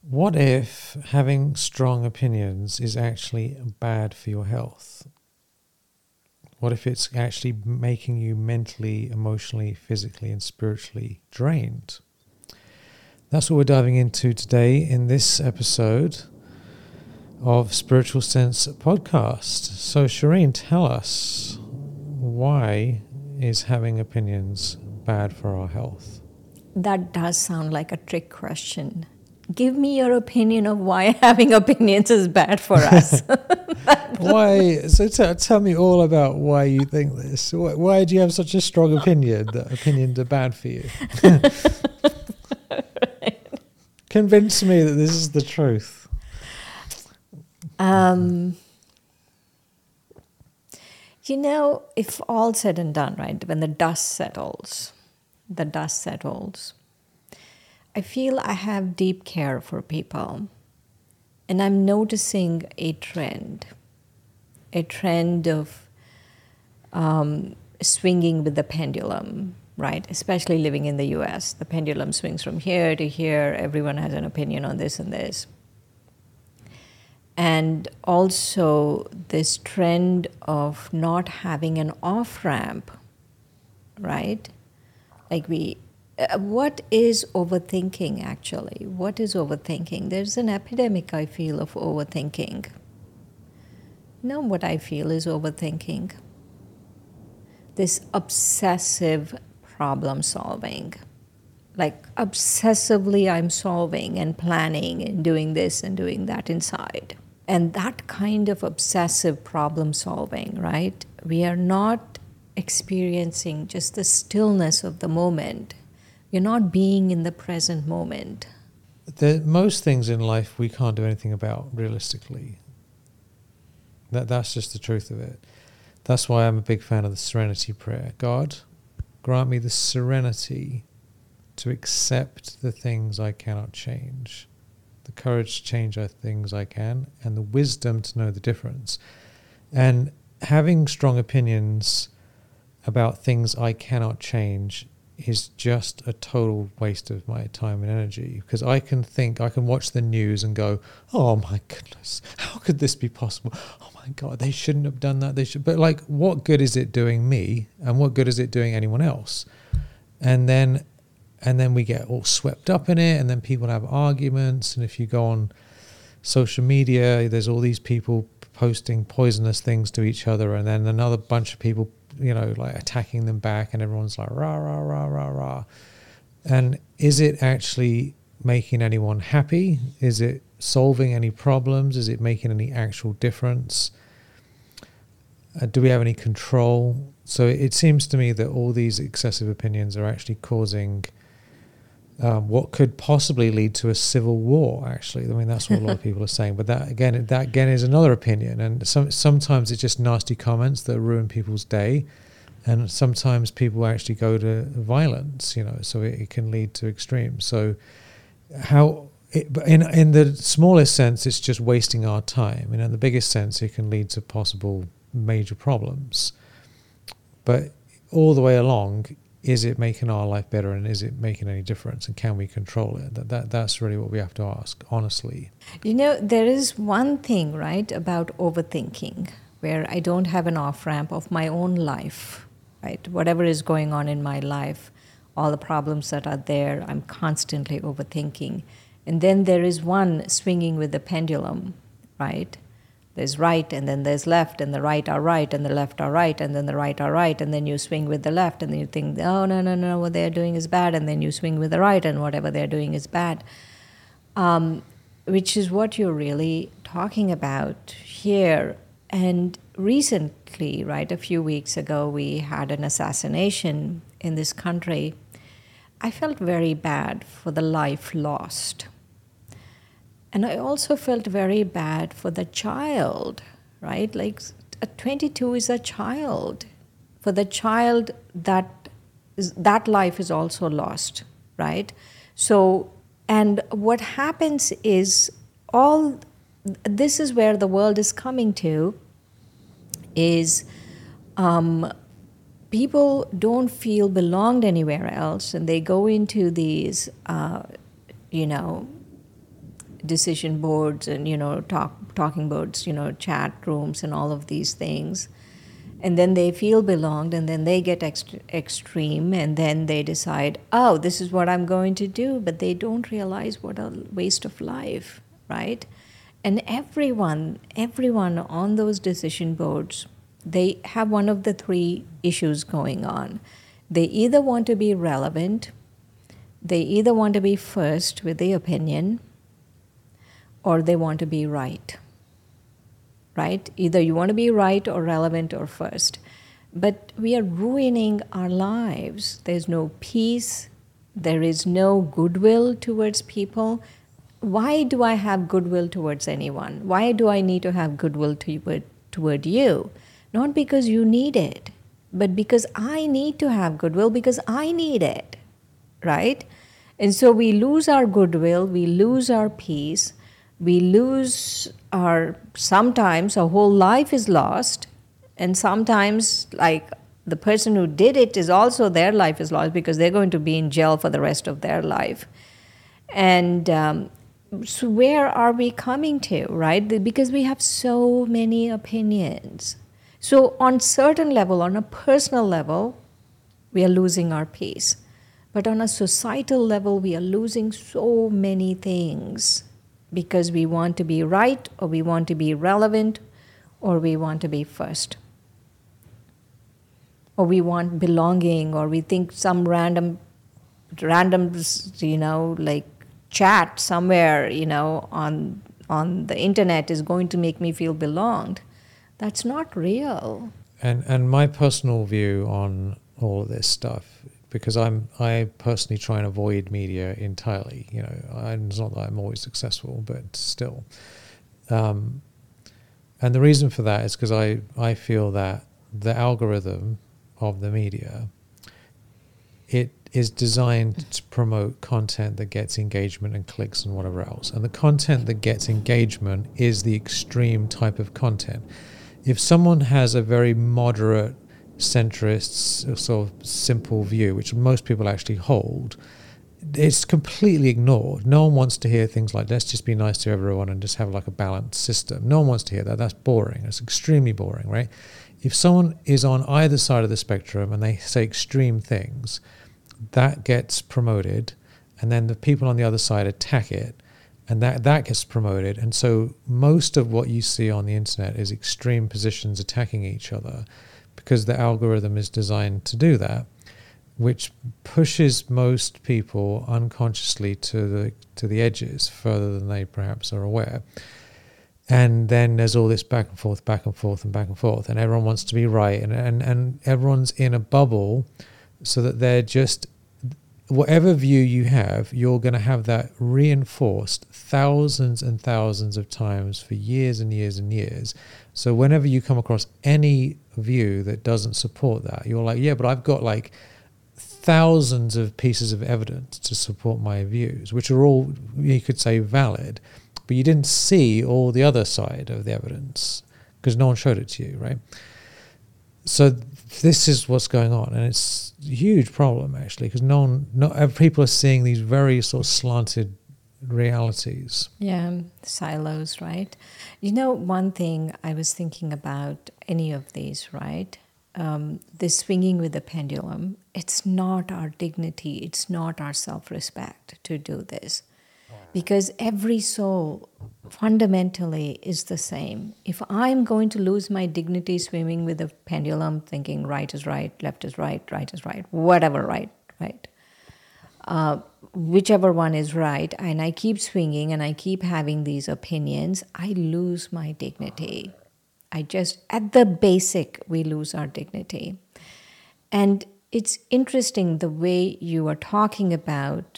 What if having strong opinions is actually bad for your health? What if it's actually making you mentally, emotionally, physically, and spiritually drained? That's what we're diving into today in this episode of Spiritual Sense Podcast. So, Shireen, tell us, why is having opinions bad for our health? That does sound like a trick question. Give me your opinion of why having opinions is bad for us. Why? So tell me all about why you think this. Why do you have such a strong opinion that opinions are bad for you? Convince me that this is the truth. If all said and done, right, when the dust settles, I feel I have deep care for people. And I'm noticing a trend of swinging with the pendulum, right? Especially living in the US. The pendulum swings from here to here. Everyone has an opinion on this and this. And also this trend of not having an off-ramp, right? What is overthinking actually? What is overthinking? There's an epidemic, I feel, of overthinking. What I feel is overthinking. This obsessive problem solving. Like obsessively I'm solving and planning and doing this and doing that inside. And that kind of obsessive problem solving, right? We are not experiencing just the stillness of the moment. You're not being in the present moment. Most things in life we can't do anything about realistically. That's just the truth of it. That's why I'm a big fan of the serenity prayer. God, grant me the serenity to accept the things I cannot change, the courage to change the things I can, and the wisdom to know the difference. And having strong opinions about things I cannot change is just a total waste of my time and energy, because I can watch the news and go, oh my goodness, how could this be possible? Oh my God, they shouldn't have done that. But like, what good is it doing me, and what good is it doing anyone else? And then we get all swept up in it, and then people have arguments. And if you go on social media, there's all these people posting poisonous things to each other, and then another bunch of people, like attacking them back, and everyone's like rah rah rah rah rah. And is it actually making anyone happy? Is it solving any problems? Is it making any actual difference? Do we have any control? So it seems to me that all these excessive opinions are actually causing what could possibly lead to a civil war, actually. I mean, that's what a lot of people are saying. But that again is another opinion. And sometimes it's just nasty comments that ruin people's day. And sometimes people actually go to violence, so it can lead to extremes. So in the smallest sense, it's just wasting our time. And in the biggest sense, it can lead to possible major problems. But all the way along, is it making our life better, and is it making any difference, and can we control it? That's really what we have to ask, honestly. There is one thing, right, about overthinking, where I don't have an off-ramp of my own life, right? Whatever is going on in my life, all the problems that are there, I'm constantly overthinking. And then there is one swinging with the pendulum, right? There's right, and then there's left, and the right are right, and the left are right, and then the right are right, and then you swing with the left, and then you think, oh, no, what they're doing is bad, and then you swing with the right, and whatever they're doing is bad. Which is what you're really talking about here. And recently, right, a few weeks ago, we had an assassination in this country. I felt very bad for the life lost. And I also felt very bad for the child, right? Like, 22 is a child. For the child, that life is also lost, right? So, and what happens is this is where the world is coming to, is people don't feel belonged anywhere else, and they go into these, decision boards and, talking boards, chat rooms and all of these things. And then they feel belonged, and then they get extreme, and then they decide, oh, this is what I'm going to do, but they don't realize what a waste of life, right? And everyone on those decision boards, they have one of the three issues going on. They either want to be relevant, they either want to be first with the opinion, or they want to be right. Right? Either you want to be right or relevant or first. But we are ruining our lives. There's no peace. There is no goodwill towards people. Why do I have goodwill towards anyone? Why do I need to have goodwill toward you? Not because you need it, but because I need to have goodwill because I need it. Right? And so we lose our goodwill, we lose our peace, we lose sometimes our whole life is lost, and sometimes, like, the person who did it is also, their life is lost because they're going to be in jail for the rest of their life. And so where are we coming to, right? Because we have so many opinions. So on certain level, on a personal level, we are losing our peace. But on a societal level, we are losing so many things because we want to be right, or we want to be relevant, or we want to be first. Or we want belonging, or we think some random, like chat somewhere, on the internet is going to make me feel belonged. That's not real. And my personal view on all of this stuff, because I personally try and avoid media entirely. It's not that I'm always successful, but still. And the reason for that is because I feel that the algorithm of the media, it is designed to promote content that gets engagement and clicks and whatever else. And the content that gets engagement is the extreme type of content. If someone has a very moderate, centrist, sort of simple view, which most people actually hold, it's completely ignored. No one wants to hear things like, let's just be nice to everyone and just have like a balanced system. No one wants to hear that. That's boring. It's extremely boring, right? If someone is on either side of the spectrum and they say extreme things, that gets promoted, and then the people on the other side attack it, and that gets promoted. And so most of what you see on the internet is extreme positions attacking each other, because the algorithm is designed to do that, which pushes most people unconsciously to the edges further than they perhaps are aware. And then there's all this back and forth, and everyone wants to be right, and everyone's in a bubble, so that they're just, whatever view you have, you're going to have that reinforced thousands and thousands of times for years and years and years. So whenever you come across any view that doesn't support that, you're like, yeah, but I've got like thousands of pieces of evidence to support my views, which are all, you could say, valid, but you didn't see all the other side of the evidence because no one showed it to you, right? So this is what's going on, and it's a huge problem actually, because not people are seeing these very sort of slanted realities. Yeah, silos, right? One thing I was thinking about any of these, right? This swinging with the pendulum, it's not our dignity, it's not our self-respect to do this. Because every soul fundamentally is the same. If I'm going to lose my dignity swimming with a pendulum, thinking right is right, left is right, right is right, whatever, right? Whichever one is right, and I keep swinging and I keep having these opinions, I lose my dignity. At the basic, we lose our dignity. And it's interesting the way you are talking about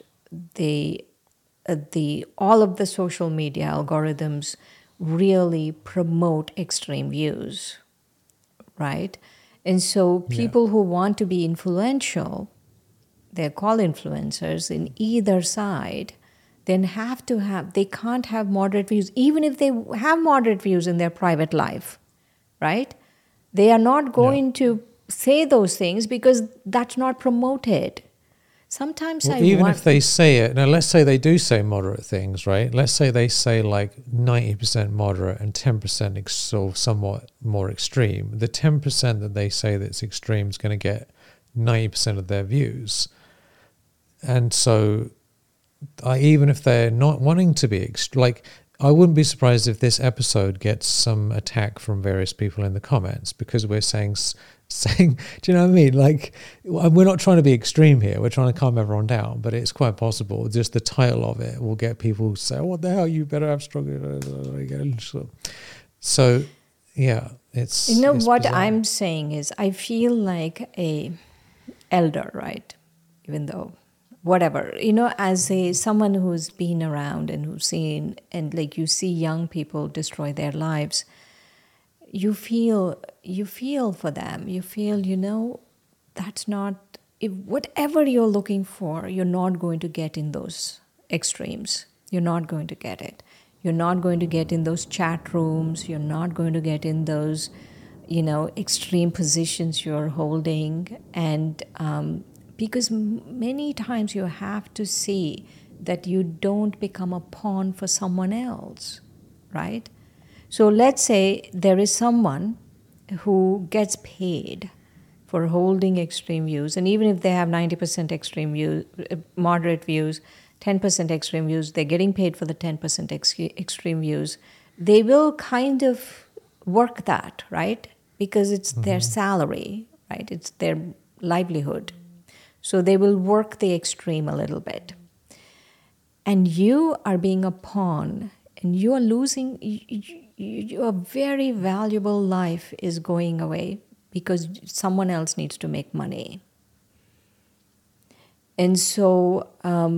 all of the social media algorithms really promote extreme views, right? And so people who want to be influential, they're called influencers in either side, then they can't have moderate views, even if they have moderate views in their private life, right? They are not going to say those things because that's not promoted. Sometimes Well, I even want... if they say it, now let's say they do say moderate things, right? Let's say they say like 90% moderate and 10% sort of somewhat more extreme. The 10% that they say that's extreme is going to get 90% of their views. And so even if they're not wanting to be, I wouldn't be surprised if this episode gets some attack from various people in the comments because we're saying, do you know what I mean? Like, we're not trying to be extreme here. We're trying to calm everyone down, but it's quite possible. Just the title of it will get people to say, what the hell, you better have stronger. So, yeah, it's... You know, it's what bizarre. I'm saying is I feel like a elder, right? Even though... whatever, you know, as someone who's been around and who's seen, and like you see young people destroy their lives, you feel for them. You feel, you know, that's not, if whatever you're looking for, you're not going to get in those extremes. You're not going to get it. You're not going to get in those chat rooms. You're not going to get in those, you know, extreme positions you're holding. And because many times you have to see that you don't become a pawn for someone else, right? So let's say there is someone who gets paid for holding extreme views, and even if they have 90% extreme views, moderate views, 10% extreme views, they're getting paid for the 10% extreme views. They will kind of work that, right? Because it's their salary, right? It's their livelihood. So they will work the extreme a little bit. And you are being a pawn, and you are losing, your very valuable life is going away because someone else needs to make money. And so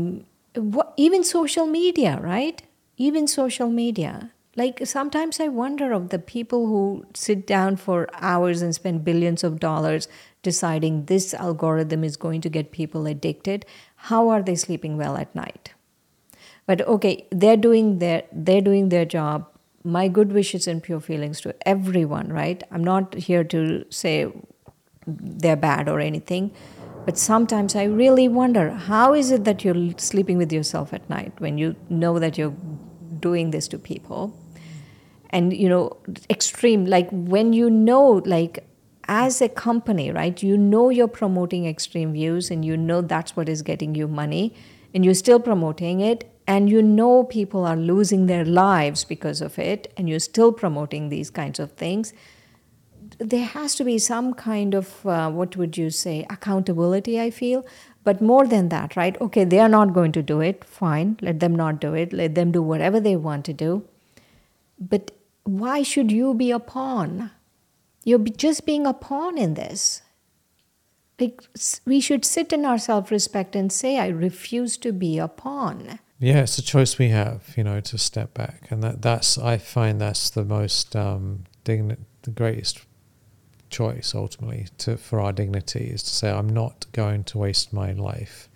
even social media, right? Even social media. Like sometimes I wonder of the people who sit down for hours and spend billions of dollars deciding this algorithm is going to get people addicted. How are they sleeping well at night? But okay, they're doing their job. My good wishes and pure feelings to everyone, right? I'm not here to say they're bad or anything, but sometimes I really wonder, how is it that you're sleeping with yourself at night when you know that you're doing this to people? And, you know, extreme, like when you know, like as a company, right, you know you're promoting extreme views and you know that's what is getting you money and you're still promoting it, and you know people are losing their lives because of it and you're still promoting these kinds of things. There has to be some kind of, what would you say, accountability, I feel. But more than that, right? Okay, they are not going to do it. Fine, let them not do it. Let them do whatever they want to do. But why should you be a pawn? You're just being a pawn in this. Like, we should sit in our self-respect and say, I refuse to be a pawn. Yeah, it's a choice we have, you know, to step back. And that's I find that's the most, the greatest choice ultimately for our dignity, is to say, I'm not going to waste my life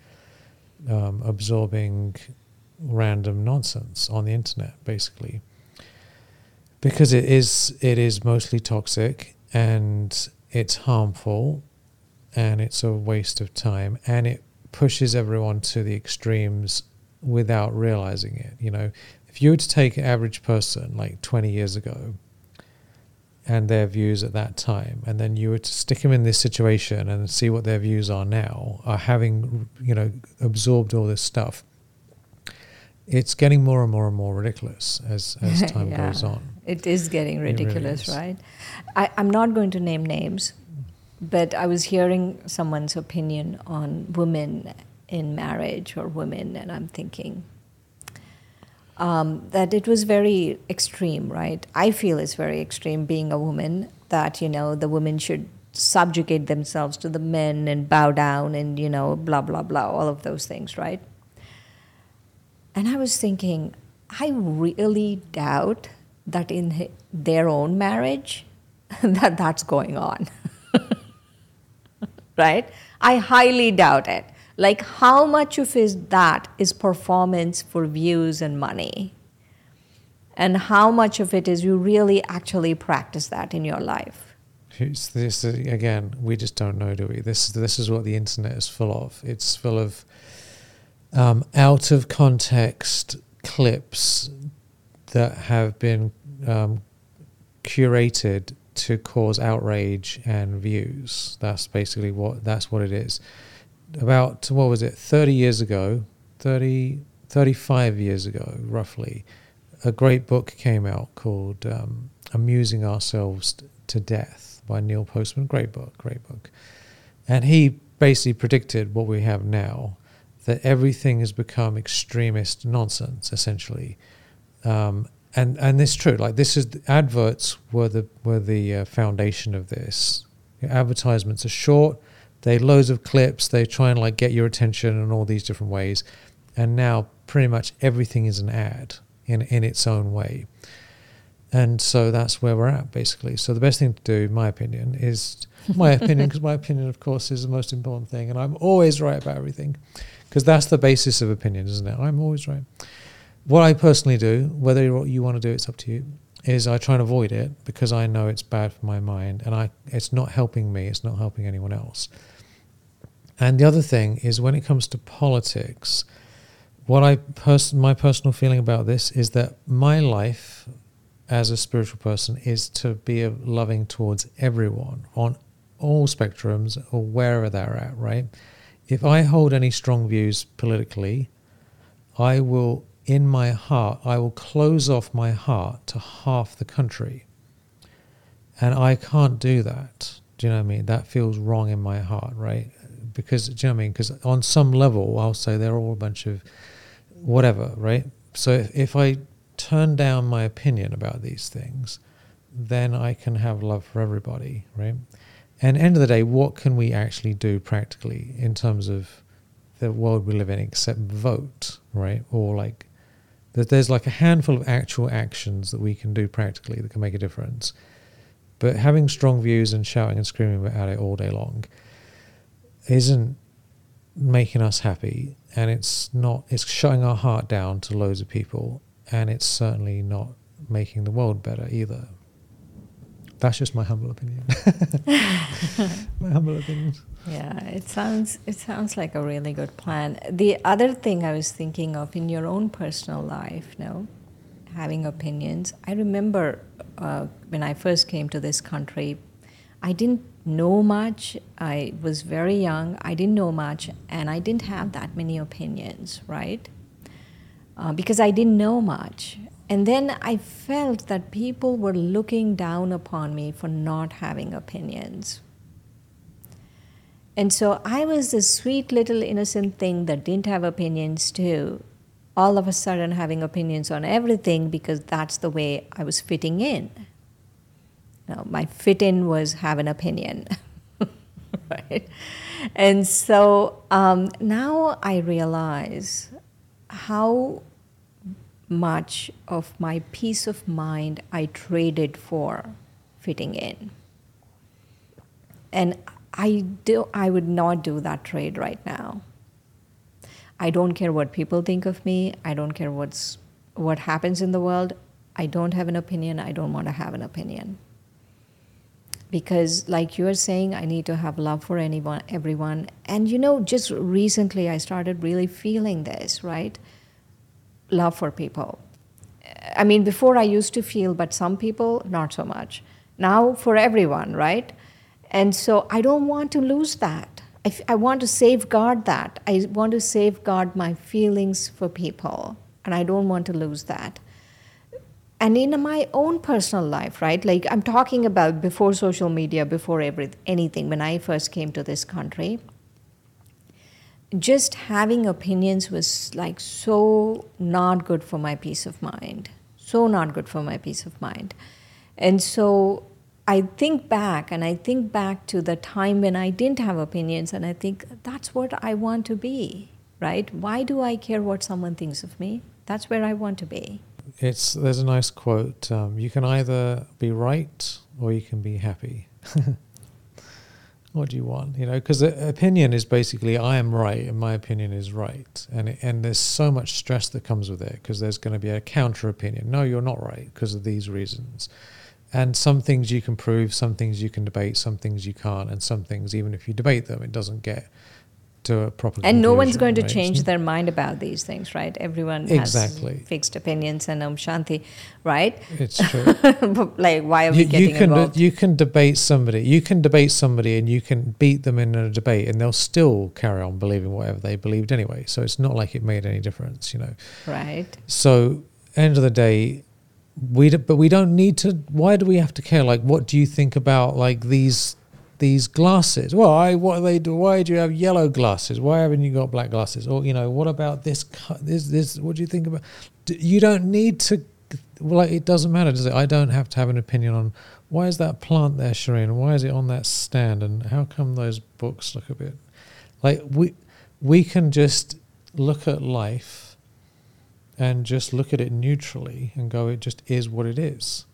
absorbing random nonsense on the internet, basically. Because it is mostly toxic and it's harmful and it's a waste of time and it pushes everyone to the extremes without realizing it. You know, if you were to take an average person like 20 years ago and their views at that time, and then you were to stick them in this situation and see what their views are now, are having, you know, absorbed all this stuff, it's getting more and more and more ridiculous as time Yeah, goes on. it is getting ridiculous, It really is. right? I'm not going to name names, but I was hearing someone's opinion on women in marriage or women, and I'm thinking that it was very extreme, right? I feel it's very extreme being a woman, that, you know, the women should subjugate themselves to the men and bow down and, you know, blah, blah, blah, all of those things, right? And I was thinking, I really doubt that in their own marriage that's going on. Right? I highly doubt it. Like, how much of that is performance for views and money? And how much of it is you really actually practice that in your life? It's this again. We just don't know, do we? This is what the internet is full of. It's full of out of context clips that have been curated to cause outrage and views. That's basically what it is. About, what was it, 30 years ago, 35 years ago, roughly, a great book came out called Amusing Ourselves to Death by Neil Postman. Great book. And he basically predicted what we have now, that everything has become extremist nonsense, essentially. And it's true. Like, this is, adverts were the foundation of this. Advertisements are short. They loads of clips. They try and like get your attention in all these different ways. And now pretty much everything is an ad in its own way. And so that's where we're at, basically. So the best thing to do, in my opinion, is my opinion, because my opinion, of course, is the most important thing. And I'm always right about everything, because that's the basis of opinion, isn't it? I'm always right. What I personally do, whether you want to do it, it's up to you, is I try and avoid it, because I know it's bad for my mind, and it's not helping me, it's not helping anyone else. And the other thing is, when it comes to politics, my personal feeling about this is that my life as a spiritual person is to be loving towards everyone on all spectrums or wherever they're at, right? If I hold any strong views politically, I will close off my heart to half the country. And I can't do that. Do you know what I mean? That feels wrong in my heart, right? Because, do you know what I mean? Because on some level, I'll say they're all a bunch of whatever, right? So if I turn down my opinion about these things, then I can have love for everybody, right? And at the end of the day, what can we actually do practically in terms of the world we live in except vote, right? Or like, there's like a handful of actual actions that we can do practically that can make a difference. But having strong views and shouting and screaming about it all day long isn't making us happy, and it's shutting our heart down to loads of people, and it's certainly not making the world better either. That's just my humble opinion. My humble opinion. Yeah, it sounds like a really good plan. The other thing I was thinking of in your own personal life, having opinions. I remember when I first came to this country, I didn't know much. I was very young. I didn't know much, and I didn't have that many opinions, right? Because I didn't know much. And then I felt that people were looking down upon me for not having opinions. And so I was this sweet little innocent thing that didn't have opinions too, all of a sudden having opinions on everything because that's the way I was fitting in. My fit in was have an opinion, right? And so now I realize how much of my peace of mind I traded for fitting in. And I would not do that trade right now. I don't care what people think of me. I don't care what happens in the world. I don't have an opinion. I don't want to have an opinion. Because like you were saying, I need to have love for everyone. And just recently I started really feeling this, right? Love for people. I mean, before I used to feel, but some people, not so much. Now for everyone, right? And so I don't want to lose that. I want to safeguard that. I want to safeguard my feelings for people. And I don't want to lose that. And in my own personal life, right? Like I'm talking about before social media, before anything, when I first came to this country, just having opinions was like so not good for my peace of mind. So not good for my peace of mind. And so I think back to the time when I didn't have opinions, and I think that's what I want to be, right? Why do I care what someone thinks of me? That's where I want to be. There's a nice quote, you can either be right or you can be happy. What do you want? Because opinion is basically I am right and my opinion is right. And there's so much stress that comes with it because there's going to be a counter opinion. No, you're not right because of these reasons. And some things you can prove, some things you can debate, some things you can't, and some things, even if you debate them, it doesn't get to a proper conclusion. And no one's going to right? change their mind about these things, right? Everyone Exactly. has fixed opinions and Shanti, right? It's true. Like, why are we getting involved? You can debate somebody. You can debate somebody and you can beat them in a debate and they'll still carry on believing whatever they believed anyway. So it's not like it made any difference, you know. Right. So, end of the day, but we don't need to. Why do we have to care? Like, what do you think about like these glasses? Well, what do they do? Why do you have yellow glasses? Why haven't you got black glasses? Or, you know, what about this? What do you think about? You don't need to. Like, it doesn't matter, does it? I don't have to have an opinion on why is that plant there, Shireen? Why is it on that stand? And how come those books look a bit like we can just look at life and just look at it neutrally and go, it just is what it is.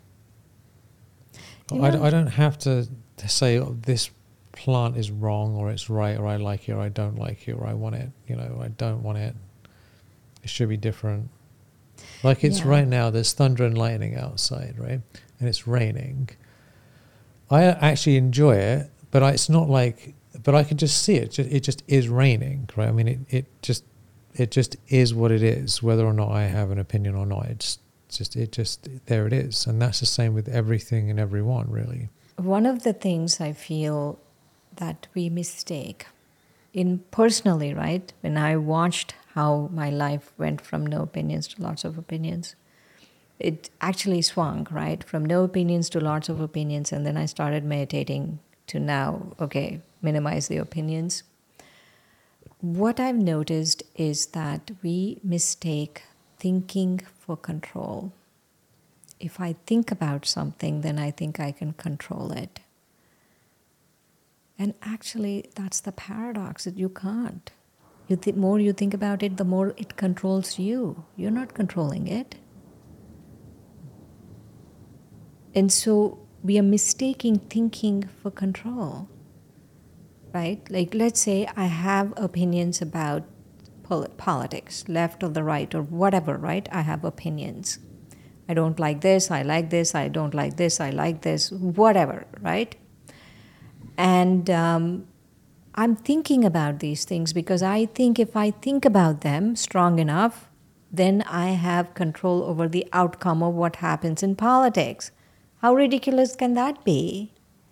I don't have to say, oh, this plant is wrong or it's right or I like it or I don't like it or I want it, you know, I don't want it. It should be different. Like it's right now, there's thunder and lightning outside, right? And it's raining. I actually enjoy it, but it's not like, but I can just see it. It just is raining, right? I mean, it just is what it is, whether or not I have an opinion or not. It just there it is. And that's the same with everything and everyone, really. One of the things I feel that we mistake in personally, right? When I watched how my life went from no opinions to lots of opinions, it actually swung, right? From no opinions to lots of opinions. And then I started meditating to now, okay, minimize the opinions. What I've noticed is that we mistake thinking for control. If I think about something, then I think I can control it. And actually, that's the paradox, that you can't. The more you think about it, the more it controls you. You're not controlling it. And so we are mistaking thinking for control. Right? Like, let's say I have opinions about politics, left or the right or whatever, right? I have opinions. I don't like this, I like this, I don't like this, I like this, whatever, right? And I'm thinking about these things because I think if I think about them strong enough, then I have control over the outcome of what happens in politics. How ridiculous can that be?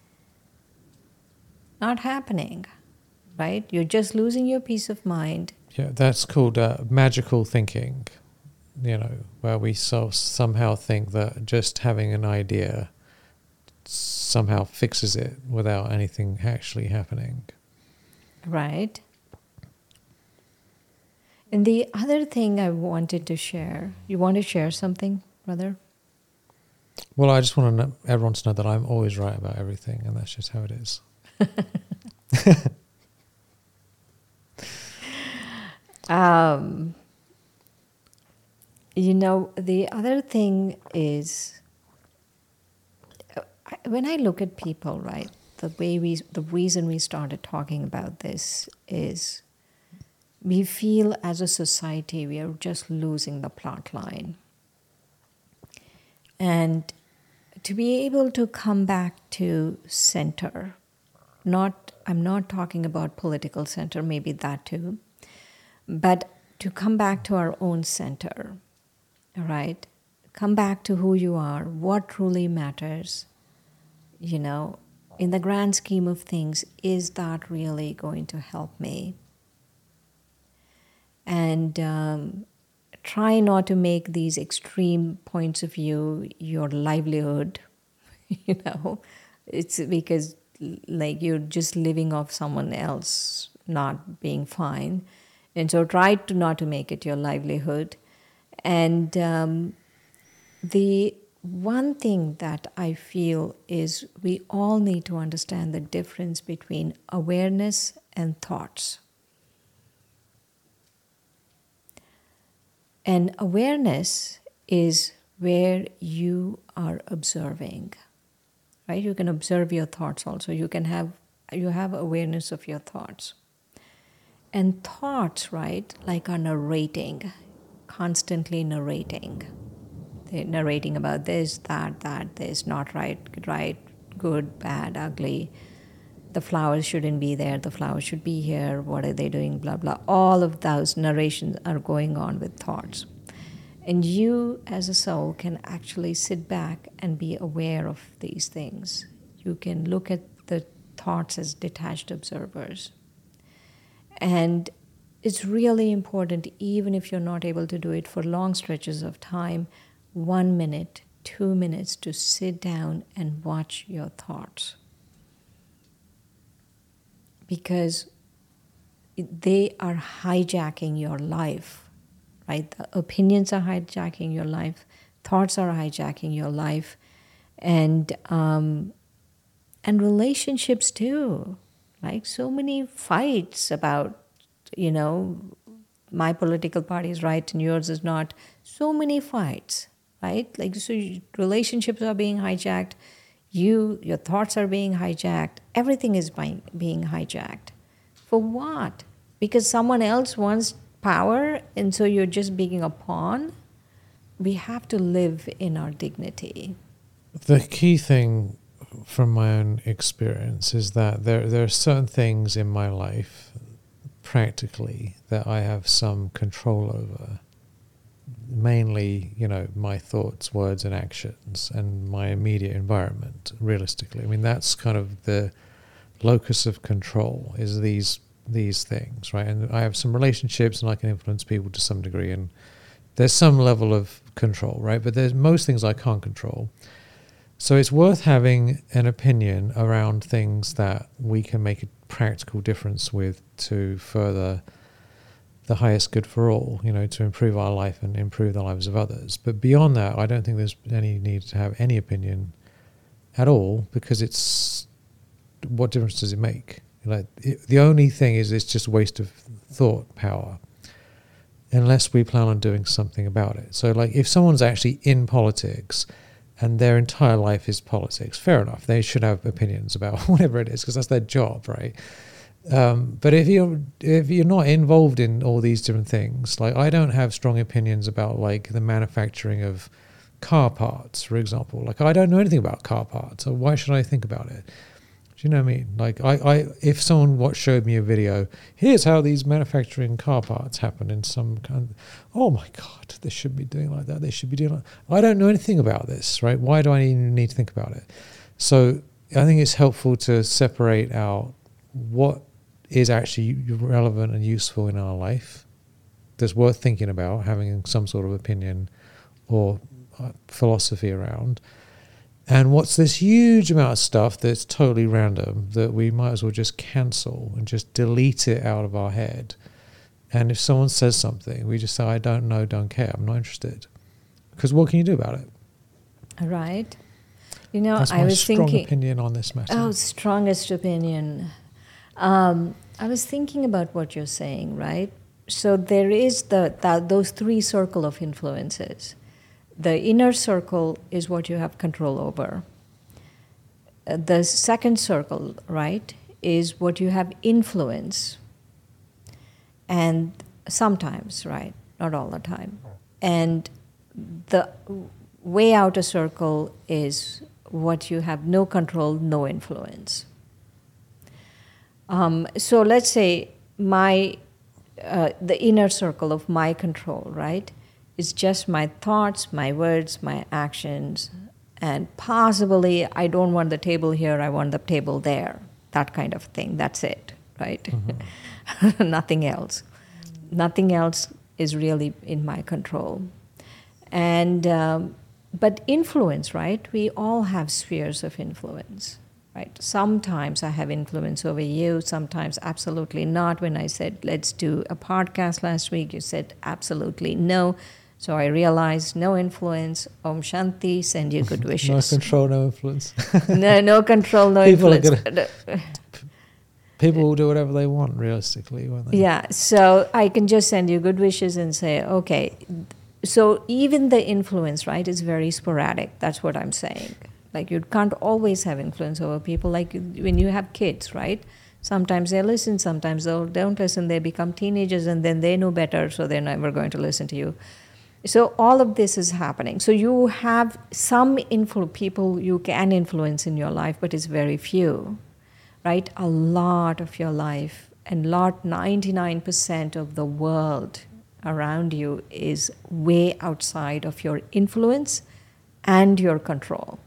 Not happening, right? You're just losing your peace of mind. Yeah, that's called magical thinking, you know, where we somehow think that just having an idea somehow fixes it without anything actually happening. Right. And the other thing I wanted to share, you want to share something, brother? Well, I just want everyone to know that I'm always right about everything, and that's just how it is. You know, the other thing is, when I look at people, right, the reason we started talking about this is we feel as a society we are just losing the plot line. And to be able to come back to center, I'm not talking about political center, maybe that too, but to come back to our own center, right? Come back to who you are, what truly matters, you know, in the grand scheme of things, is that really going to help me? And try not to make these extreme points of view your livelihood, you know. It's because like you're just living off someone else not being fine. And so try to not to make it your livelihood. And the one thing that I feel is we all need to understand the difference between awareness and thoughts. And awareness is where you are observing, right? You can observe your thoughts also. You have awareness of your thoughts. And thoughts, right, like are narrating, constantly narrating. They're narrating about this, that, this, not right, good, bad, ugly. The flowers shouldn't be there, the flowers should be here, what are they doing, blah, blah. All of those narrations are going on with thoughts. And you, as a soul, can actually sit back and be aware of these things. You can look at the thoughts as detached observers. And it's really important, even if you're not able to do it for long stretches of time, 1 minute, 2 minutes to sit down and watch your thoughts. Because they are hijacking your life. Right? The opinions are hijacking your life, thoughts are hijacking your life, and relationships too. Like so many fights about, my political party is right and yours is not. So many fights, right? Like so, relationships are being hijacked. Your thoughts are being hijacked. Everything is being hijacked. For what? Because someone else wants power, and so you're just being a pawn. We have to live in our dignity. The key thing from my own experience is that there are certain things in my life, practically, that I have some control over. Mainly, my thoughts, words, and actions, and my immediate environment, realistically. I mean, that's kind of the locus of control, is these things, right? And I have some relationships and I can influence people to some degree, and there's some level of control, right? But there's most things I can't control. So it's worth having an opinion around things that we can make a practical difference with to further the highest good for all, to improve our life and improve the lives of others. But beyond that, I don't think there's any need to have any opinion at all, because what difference does it make? The only thing is it's just a waste of thought power unless we plan on doing something about it. So if someone's actually in politics and their entire life is politics, fair enough, they should have opinions about whatever it is, because that's their job, right? But if you're not involved in all these different things, I don't have strong opinions about the manufacturing of car parts, for example. I don't know anything about car parts, so why should I think about it? Do you know what I mean? If someone showed me a video, here's how these manufacturing car parts happen in some kind of, oh my God, they should be doing like that. They should be doing like that. I don't know anything about this, right? Why do I even need to think about it? So I think it's helpful to separate out what is actually relevant and useful in our life that's worth thinking about, having some sort of opinion or philosophy around. And what's this huge amount of stuff that's totally random that we might as well just cancel and just delete it out of our head. And if someone says something, we just say, I don't know, don't care, I'm not interested. Because what can you do about it? Right. That's my I was strong thinking... opinion on this matter. Oh, strongest opinion. I was thinking about what you're saying, right? So there is those three circles of influences. The inner circle is what you have control over. The second circle, right, is what you have influence. And sometimes, right, not all the time. And the way outer circle is what you have no control, no influence. So let's say the inner circle of my control, right, is just my thoughts, my words, my actions, and possibly I don't want the table here, I want the table there, that kind of thing. That's it, right? Mm-hmm. Nothing else. Nothing else is really in my control. And but influence, right? We all have spheres of influence. Right. Sometimes I have influence over you, sometimes absolutely not. When I said, let's do a podcast last week, you said absolutely no. So I realized no influence. Om Shanti, send you good wishes. No control, no influence. No control, no influence. People will do whatever they want, realistically, won't they? Yeah, so I can just send you good wishes and say, okay. So even the influence, right, is very sporadic. That's what I'm saying. You can't always have influence over people. Like when you have kids, right? Sometimes they listen, sometimes they don't listen. They become teenagers and then they know better, so they're never going to listen to you. So all of this is happening. So you have some people you can influence in your life, but it's very few, right? A lot of your life and 99% of the world around you is way outside of your influence and your control.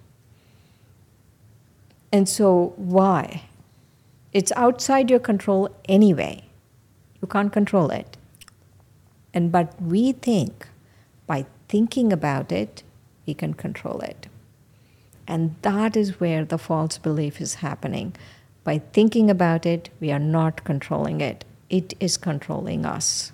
And so why? It's outside your control anyway. You can't control it. But we think by thinking about it, we can control it. And that is where the false belief is happening. By thinking about it, we are not controlling it. It is controlling us.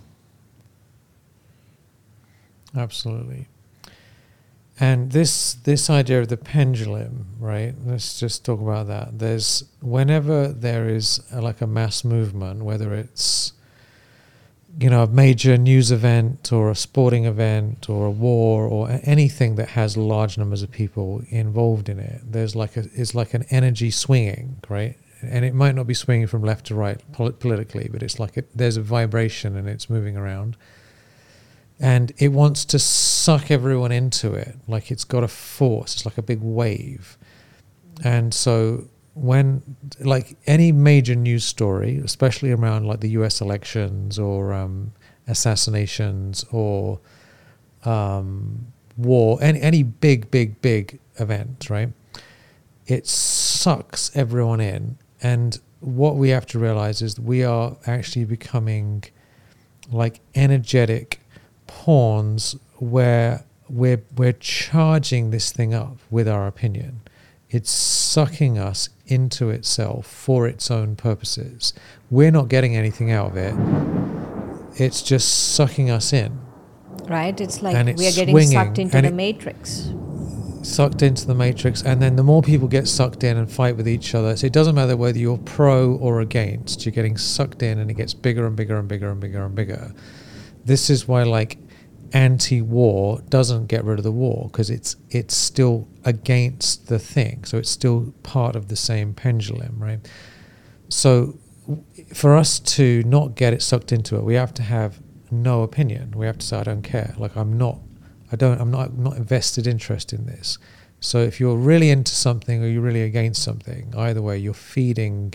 Absolutely. And this idea of the pendulum, right? Let's just talk about that. Whenever there is like a mass movement, whether it's a major news event or a sporting event or a war or anything that has large numbers of people involved in it, it's like an energy swinging, right? And it might not be swinging from left to right politically, but it's like there's a vibration and it's moving around. And it wants to suck everyone into it, like it's got a force. It's like a big wave. And so when, like any major news story, especially around like the US elections or assassinations or war, any big event, right? It sucks everyone in. And what we have to realize is that we are actually becoming like energetic pawns where we're charging this thing up with our opinion. It's sucking us into itself for its own purposes. We're not getting anything out of it. It's just sucking us in. Right? It's like and it's we are getting sucked into the matrix. Sucked into the matrix, and then the more people get sucked in and fight with each other, so it doesn't matter whether you're pro or against, you're getting sucked in and it gets bigger and bigger and bigger and bigger and bigger. This is why like anti-war doesn't get rid of the war, because it's still against the thing, so it's still part of the same pendulum, right? So for us to not get it sucked into it, we have to have no opinion. We have to say, I don't care. Like I'm not invested interest in this. So if you're really into something or you're really against something, either way, you're feeding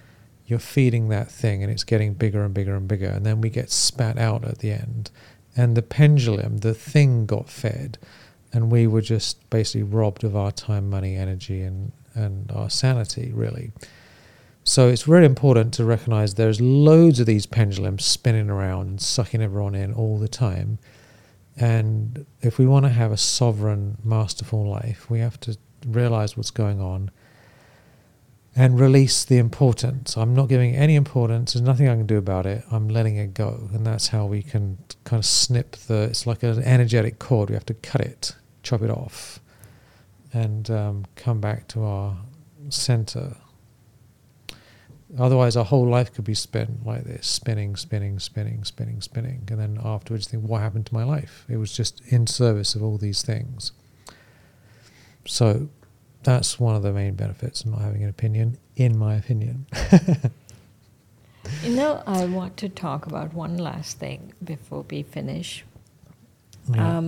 that thing, and it's getting bigger and bigger and bigger, and then we get spat out at the end. And the pendulum, the thing got fed, and we were just basically robbed of our time, money, energy, and our sanity, really. So it's really important to recognize there's loads of these pendulums spinning around and sucking everyone in all the time. And if we want to have a sovereign, masterful life, we have to realize what's going on and release the importance. I'm not giving any importance. There's nothing I can do about it. I'm letting it go. And that's how we can kind of snip it's like an energetic cord. We have to cut it, chop it off, and come back to our center. Otherwise, our whole life could be spent like this, spinning. And then afterwards think, what happened to my life? It was just in service of all these things. So that's one of the main benefits of not having an opinion, in my opinion. I want to talk about one last thing before we finish. Yeah.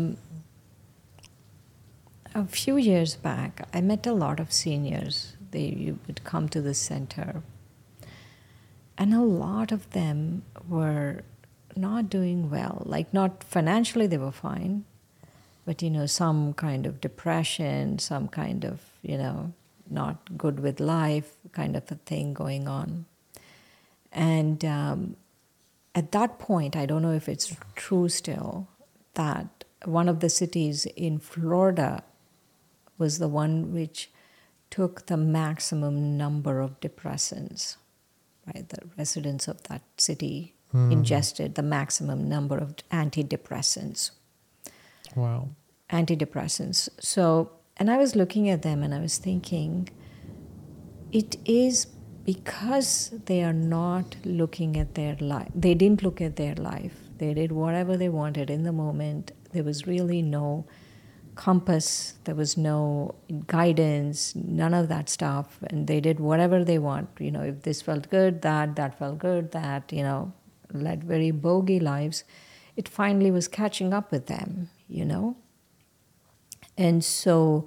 A few years back, I met a lot of seniors. They would come to the center. And a lot of them were not doing well. Like, not financially, they were fine. But, some kind of depression, some kind of, not good with life kind of a thing going on. And at that point, I don't know if it's true still, that one of the cities in Florida was the one which took the maximum number of depressants. Right, the residents of that city ingested the maximum number of antidepressants. Wow. Antidepressants. So, and I was looking at them and I was thinking, it is because they are not looking at their life. They didn't look at their life. They did whatever they wanted in the moment. There was really no compass, there was no guidance, none of that stuff, and they did whatever they want. If this felt good, that felt good, that, led very bogey lives. It finally was catching up with them, you know. And so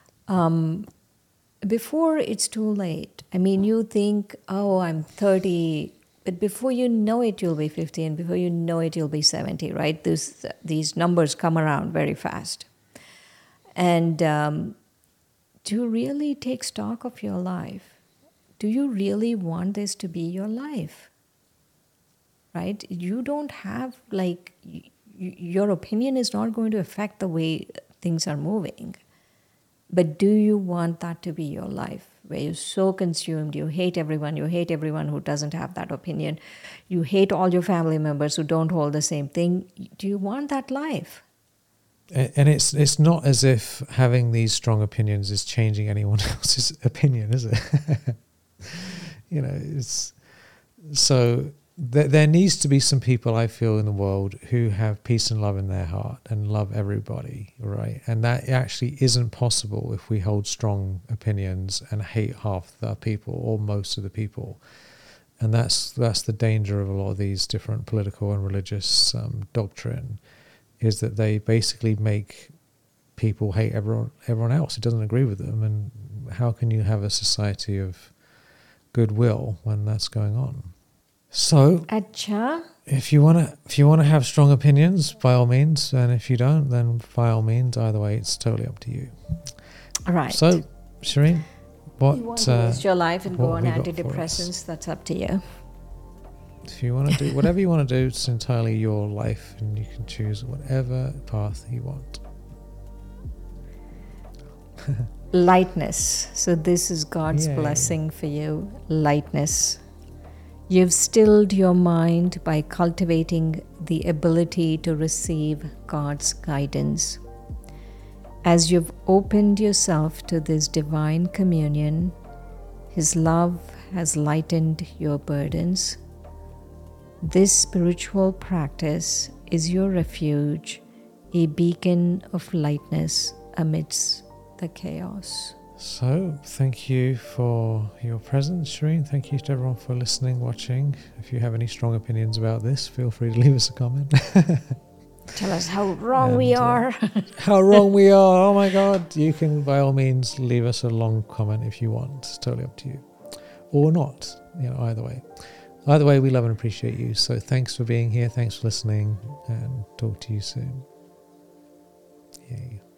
before it's too late, I mean, you think, oh, I'm 30, but before you know it, you'll be 50, and before you know it, you'll be 70, right? These numbers come around very fast. And to really take stock of your life, do you really want this to be your life? Right? You don't have, like, your opinion is not going to affect the way things are moving. But do you want that to be your life, where you're so consumed, you hate everyone who doesn't have that opinion, you hate all your family members who don't hold the same thing? Do you want that life? And it's not as if having these strong opinions is changing anyone else's opinion, is it? You know, it's so there needs to be some people, I feel, in the world who have peace and love in their heart and love everybody, right? And that actually isn't possible if we hold strong opinions and hate half the people or most of the people. And that's the danger of a lot of these different political and religious doctrine, is that they basically make people hate everyone else who doesn't agree with them. And how can you have a society of goodwill when that's going on? So, Acha. if you want to have strong opinions, by all means, and if you don't, then by all means. Either way, it's totally up to you. All right. So, Shireen, what you want to waste your life and go on have you got for antidepressants? That's up to you. If you want to do whatever you want to do, it's entirely your life, and you can choose whatever path you want. Lightness. So this is God's Yay. blessing for you. Lightness. You've stilled your mind by cultivating the ability to receive God's guidance. As you've opened yourself to this divine communion, His love has lightened your burdens. This spiritual practice is your refuge, a beacon of lightness amidst the chaos. So, thank you for your presence, Shireen. Thank you to everyone for listening, watching. If you have any strong opinions about this, feel free to leave us a comment. Tell us how wrong we are. How wrong we are. Oh my God. You can, by all means, leave us a long comment if you want. It's totally up to you. Or not. You know, either way. Either way, we love and appreciate you. So thanks for being here. Thanks for listening. And talk to you soon. Yay.